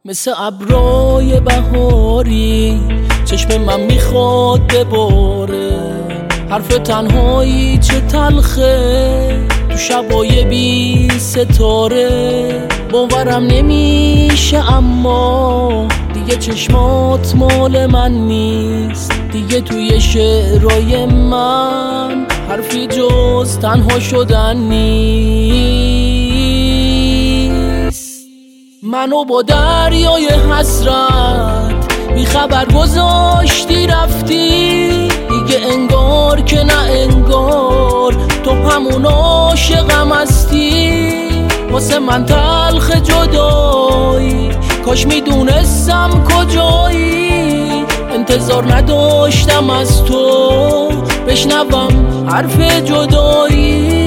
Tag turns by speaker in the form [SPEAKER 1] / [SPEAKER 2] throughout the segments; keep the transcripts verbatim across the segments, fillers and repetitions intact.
[SPEAKER 1] مثل ابرای بهاری چشم من میخواد بباره، حرف تنهایی چه تلخه تو شبای بی ستاره. باورم نمیشه اما دیگه چشمات مال من نیست، دیگه توی شعرهای من حرفی جز تنها شدن نیست. منو با دریای حسرت بی خبر گذاشتی رفتی، دیگه انگار که نه انگار تو همون عاشقم هستی. واسه من تلخ جدایی، کاش میدونستم کجایی. انتظار نداشتم از تو بشنوم حرف جدایی.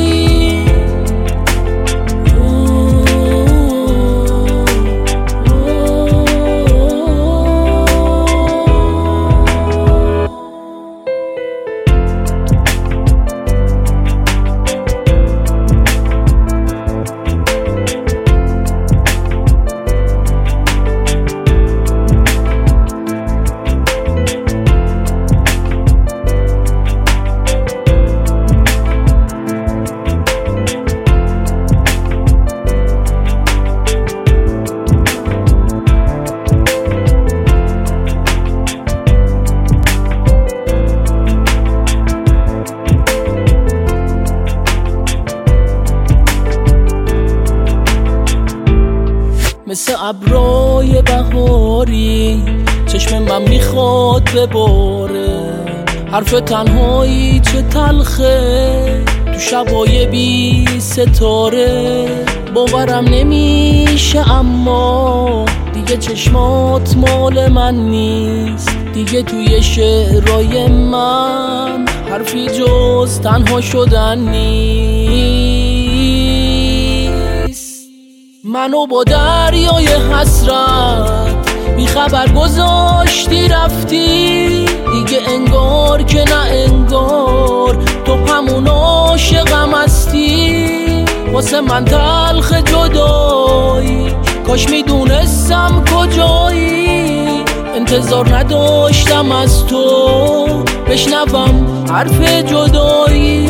[SPEAKER 1] مثل ابرای بهاری چشم من میخواد بباره، حرف تنهایی چه تلخه تو شبای بی ستاره. باورم نمیشه اما دیگه چشمات مال من نیست، دیگه توی شعرهای من حرفی جز تنها شدن نیست. منو با دریای حسرت بی خبر گذاشتی رفتی، دیگه انگار که نه انگار تو همون عاشقم هستی. واسه من تلخ جدایی، کاش میدونستم کجایی. انتظار نداشتم از تو بشنوم حرف جدایی.